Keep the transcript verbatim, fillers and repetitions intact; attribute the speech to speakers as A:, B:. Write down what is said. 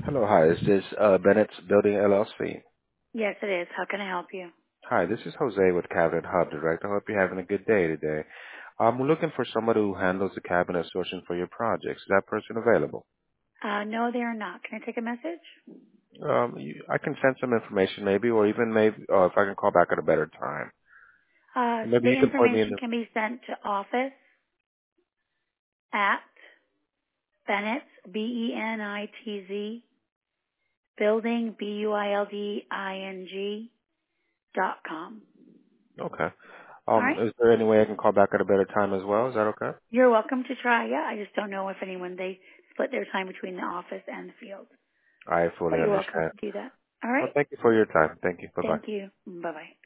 A: Hello, hi. Is this uh, Bennett's Building L L C?
B: Yes, it is. How can I help you?
A: Hi, this is Jose with Cabinet Hub Director. I hope you're having a good day today. Um, we're looking for somebody who handles the cabinet sourcing for your projects. Is that person available?
B: Uh, no, they are not. Can I take a message?
A: Um, you, I can send some information maybe, or even maybe uh, if I can call back at a better time.
B: Uh,
A: Maybe
B: the
A: you can point me in
B: information
A: the...
B: can be sent to office at Bennett's, B E N I T Z, building, B U I L D I N G, dot com.
A: Okay.
B: All
A: Um,
B: right?
A: is there any way I can call back at a better time as well? Is that okay?
B: You're welcome to try. Yeah, I just don't know if anyone, they split their time between the office and the field.
A: I fully
B: But you're welcome
A: understand.
B: to do that. All
A: Well,
B: right?
A: thank you for your time. Thank you. Bye-bye.
B: Thank you. Bye-bye.